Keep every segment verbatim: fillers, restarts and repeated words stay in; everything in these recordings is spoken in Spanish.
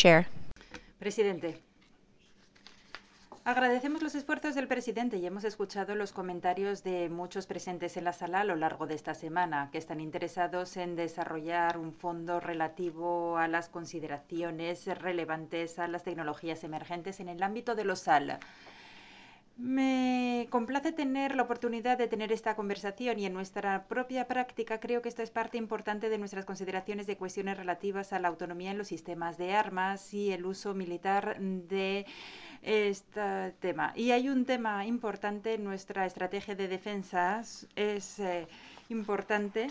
Chair. Presidente. Agradecemos los esfuerzos del presidente y hemos escuchado los comentarios de muchos presentes en la sala a lo largo de esta semana, que están interesados en desarrollar un fondo relativo a las consideraciones relevantes a las tecnologías emergentes en el ámbito de los S A L. Me complace tener la oportunidad de tener esta conversación y en nuestra propia práctica creo que esto es parte importante de nuestras consideraciones de cuestiones relativas a la autonomía en los sistemas de armas y el uso militar de este tema. Y hay un tema importante en nuestra estrategia de defensa, es eh, importante.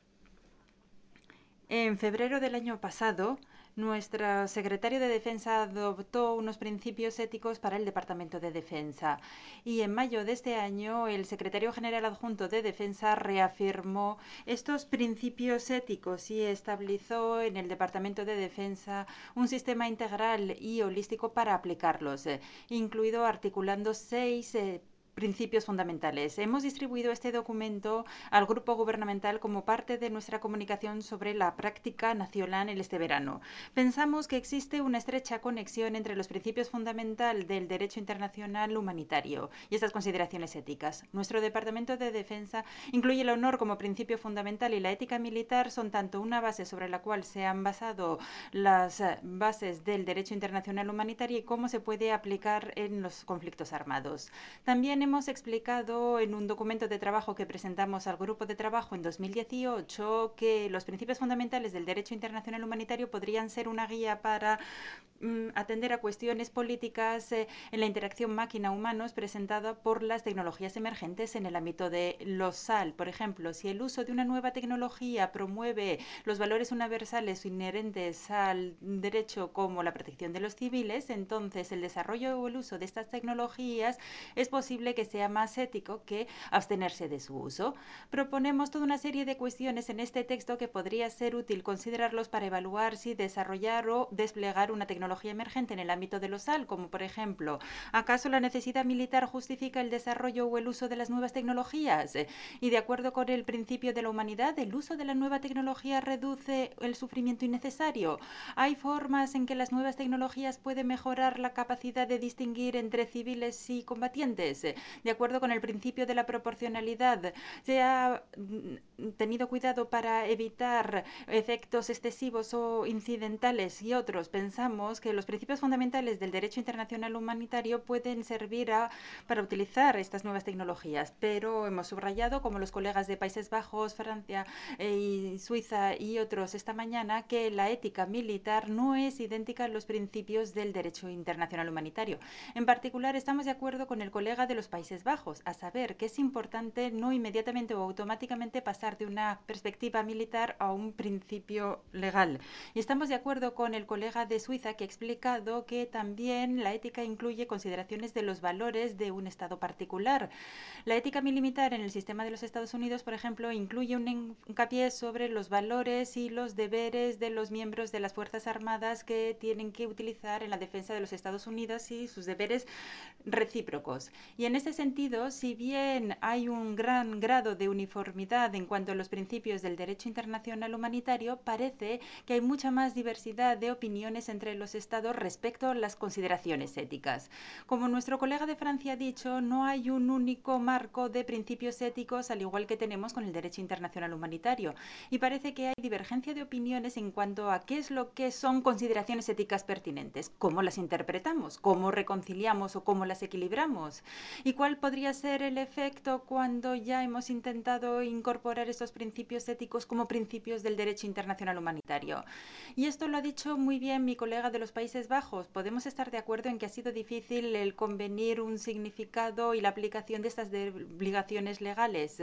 En febrero del año pasado, nuestro secretario de Defensa adoptó unos principios éticos para el Departamento de Defensa. Y en mayo de este año, el secretario general adjunto de Defensa reafirmó estos principios éticos y estableció en el Departamento de Defensa un sistema integral y holístico para aplicarlos, eh, incluido articulando seis eh, principios fundamentales. Hemos distribuido este documento al grupo gubernamental como parte de nuestra comunicación sobre la práctica nacional en este verano. Pensamos que existe una estrecha conexión entre los principios fundamentales del derecho internacional humanitario y estas consideraciones éticas. Nuestro Departamento de Defensa incluye el honor como principio fundamental y la ética militar son tanto una base sobre la cual se han basado las bases del derecho internacional humanitario y cómo se puede aplicar en los conflictos armados. También hemos explicado en un documento de trabajo que presentamos al grupo de trabajo en dos mil dieciocho que los principios fundamentales del derecho internacional humanitario podrían ser una guía para mm, atender a cuestiones políticas eh, en la interacción máquina-humanos presentada por las tecnologías emergentes en el ámbito de los S A L. Por ejemplo, si el uso de una nueva tecnología promueve los valores universales inherentes al derecho como la protección de los civiles, entonces el desarrollo o el uso de estas tecnologías es posible que sea más ético que abstenerse de su uso. Proponemos toda una serie de cuestiones en este texto que podría ser útil considerarlos para evaluar si desarrollar o desplegar una tecnología emergente en el ámbito de los S A L, como por ejemplo, ¿acaso la necesidad militar justifica el desarrollo o el uso de las nuevas tecnologías? Y de acuerdo con el principio de la humanidad, ¿el uso de la nueva tecnología reduce el sufrimiento innecesario? ¿Hay formas en que las nuevas tecnologías pueden mejorar la capacidad de distinguir entre civiles y combatientes? De acuerdo con el principio de la proporcionalidad, se ha tenido cuidado para evitar efectos excesivos o incidentales y otros. Pensamos que los principios fundamentales del derecho internacional humanitario pueden servir a, para utilizar estas nuevas tecnologías, pero hemos subrayado, como los colegas de Países Bajos, Francia eh, y Suiza y otros esta mañana, que la ética militar no es idéntica a los principios del derecho internacional humanitario. En particular, estamos de acuerdo con el colega de los Países Bajos, a saber que es importante no inmediatamente o automáticamente pasar de una perspectiva militar a un principio legal. Y estamos de acuerdo con el colega de Suiza que ha explicado que también la ética incluye consideraciones de los valores de un Estado particular. La ética militar en el sistema de los Estados Unidos, por ejemplo, incluye un hincapié sobre los valores y los deberes de los miembros de las Fuerzas Armadas que tienen que utilizar en la defensa de los Estados Unidos y sus deberes recíprocos. Y en ese sentido, si bien hay un gran grado de uniformidad en cuanto a los principios del derecho internacional humanitario, parece que hay mucha más diversidad de opiniones entre los estados respecto a las consideraciones éticas. Como nuestro colega de Francia ha dicho, no hay un único marco de principios éticos, al igual que tenemos con el derecho internacional humanitario. Y parece que hay divergencia de opiniones en cuanto a qué es lo que son consideraciones éticas pertinentes, cómo las interpretamos, cómo reconciliamos o cómo las equilibramos. ¿Y cuál podría ser el efecto cuando ya hemos intentado incorporar estos principios éticos como principios del derecho internacional humanitario? Y esto lo ha dicho muy bien mi colega de los Países Bajos. Podemos estar de acuerdo en que ha sido difícil el convenir un significado y la aplicación de estas obligaciones legales.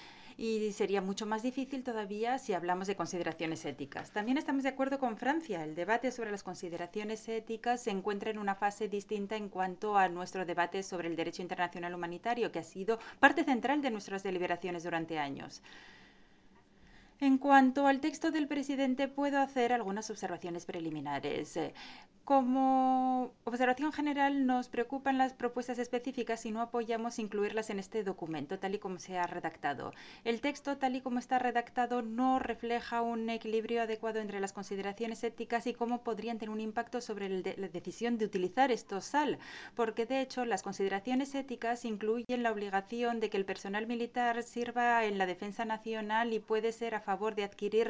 Y sería mucho más difícil todavía si hablamos de consideraciones éticas. También estamos de acuerdo con Francia. El debate sobre las consideraciones éticas se encuentra en una fase distinta en cuanto a nuestro debate sobre el derecho internacional humanitario, que ha sido parte central de nuestras deliberaciones durante años. En cuanto al texto del presidente, puedo hacer algunas observaciones preliminares. Eh, Como observación general, nos preocupan las propuestas específicas y no apoyamos incluirlas en este documento, tal y como se ha redactado. El texto, tal y como está redactado, no refleja un equilibrio adecuado entre las consideraciones éticas y cómo podrían tener un impacto sobre el de la decisión de utilizar estos S A L, porque de hecho las consideraciones éticas incluyen la obligación de que el personal militar sirva en la defensa nacional y puede ser a favor de adquirir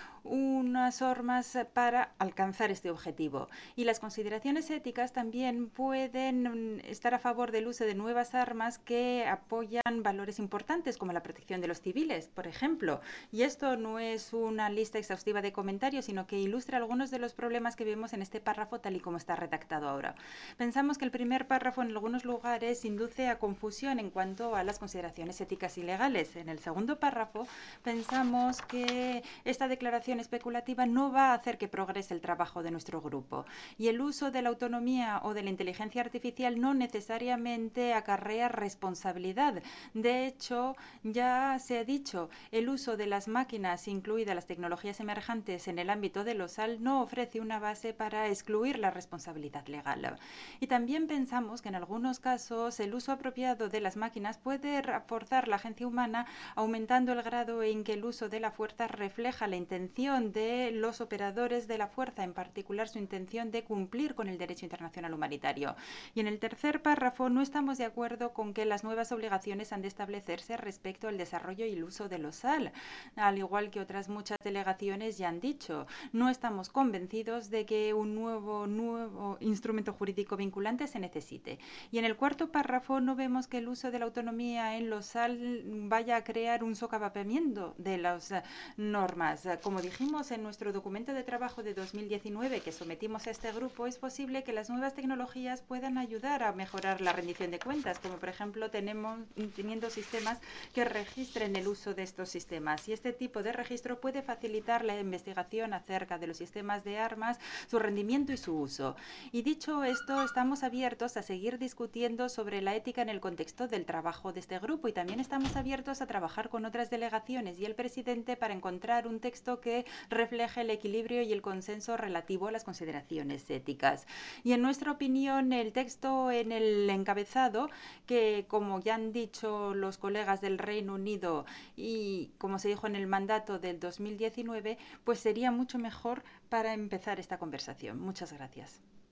unas armas para alcanzar este objetivo. Y las consideraciones éticas también pueden estar a favor del uso de nuevas armas que apoyan valores importantes como la protección de los civiles, por ejemplo. Y esto no es una lista exhaustiva de comentarios, sino que ilustra algunos de los problemas que vemos en este párrafo tal y como está redactado ahora. Pensamos que el primer párrafo en algunos lugares induce a confusión en cuanto a las consideraciones éticas y legales. En el segundo párrafo pensamos que esta declaración especulativa no va a hacer que progrese el trabajo de nuestro grupo. Y el uso de la autonomía o de la inteligencia artificial no necesariamente acarrea responsabilidad. De hecho, ya se ha dicho, el uso de las máquinas, incluidas las tecnologías emergentes en el ámbito de los S A L, no ofrece una base para excluir la responsabilidad legal. Y también pensamos que en algunos casos el uso apropiado de las máquinas puede reforzar la agencia humana, aumentando el grado en que el uso de la fuerza refleja la intención de los operadores de la fuerza, en particular su intención de cumplir con el derecho internacional humanitario. Y en el tercer párrafo no estamos de acuerdo con que las nuevas obligaciones han de establecerse respecto al desarrollo y el uso de los S A L, al igual que otras muchas delegaciones ya han dicho. No estamos convencidos de que un nuevo, nuevo instrumento jurídico vinculante se necesite. Y en el cuarto párrafo no vemos que el uso de la autonomía en los S A L vaya a crear un socavamiento de las normas. Como dijimos en nuestro documento de trabajo de dos mil diecinueve que sometimos a este grupo, es posible que las nuevas tecnologías puedan ayudar a mejorar la rendición de cuentas, como por ejemplo tenemos, teniendo sistemas que registren el uso de estos sistemas. Y este tipo de registro puede facilitar la investigación acerca de los sistemas de armas, su rendimiento y su uso. Y dicho esto, estamos abiertos a seguir discutiendo sobre la ética en el contexto del trabajo de este grupo y también estamos abiertos a trabajar con otras delegaciones y el presidente para encontrar un texto que refleje el equilibrio y el consenso relativo a las consideraciones éticas. Y en nuestra opinión, el texto en el encabezado, que como ya han dicho los colegas del Reino Unido y como se dijo en el mandato del dos mil diecinueve, pues sería mucho mejor para empezar esta conversación. Muchas gracias.